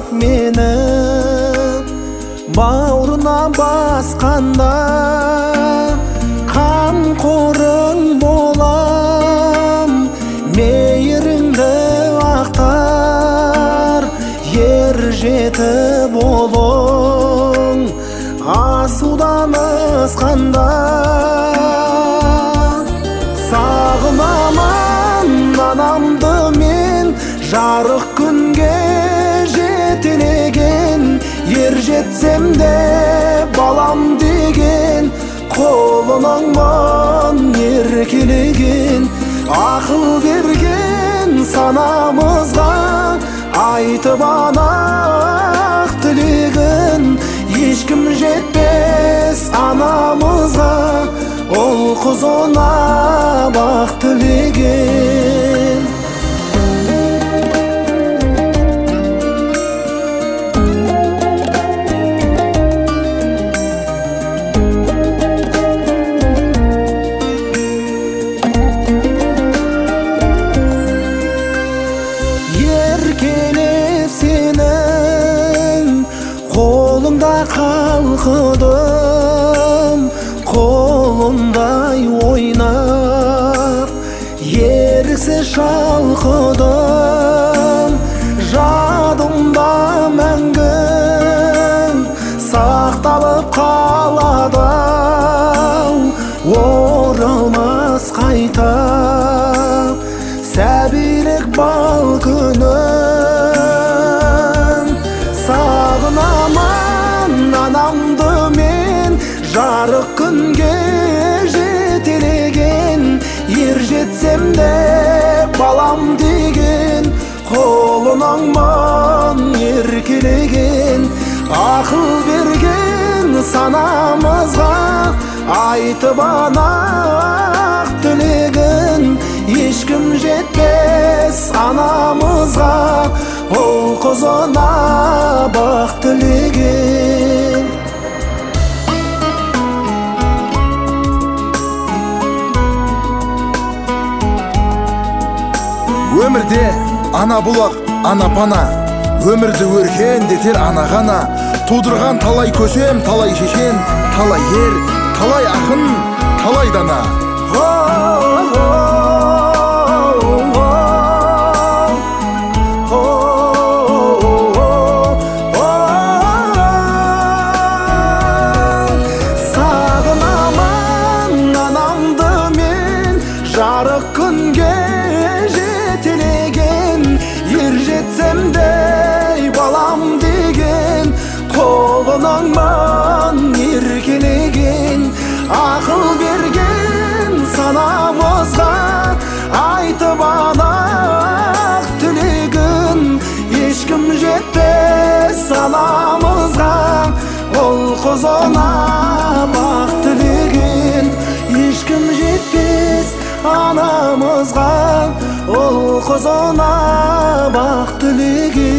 мені бауырына басқанда қамқорың болам, мейіріңді ақтар, ер жеті болың асудан ысқанда. Сағынамын анамды мен, жарық күнге жетелеген, ер жетсем де балам деген, қолыныңмын еркелеген. Ақыл берген санамызға, айтып анақ тілегін, ешкім жетпес анамызға, ол қызына бақ тілеген. Еркелеп сенің қолыңда қалқыдым, қолындай ойнап еріксіз шалқыдым. Жадымда мәңгі сақталып қалады, оралмас қайта сәбилік бал күнім. Сағынамын анамды мен, жарық күнге жетелеген, ер жетсем де балам деген, қолыныңмын еркелеген. Ақыл берген санамызға, айтып анақ тілегін, ешкім жетпес анамызға, ол қызына бақ тілеген. Өмірде ана бұлақ, ана пана, өмірді өркендетер ана ғана. Тудырған талай көсем, талай шешен, талай ер, талай ақын, талай дана. Сағынамын анамды мен, жарық күнге жетелеген, ер жетсем де балам деген, қолыныңмын еркелеген. Ақыл берген санамызға, айтып анақ тілегін, ешкім жетпес анамызға, ол қызына бақ тілеген. Ешкім жетпес анамызға, ол қызына бақ тілеген.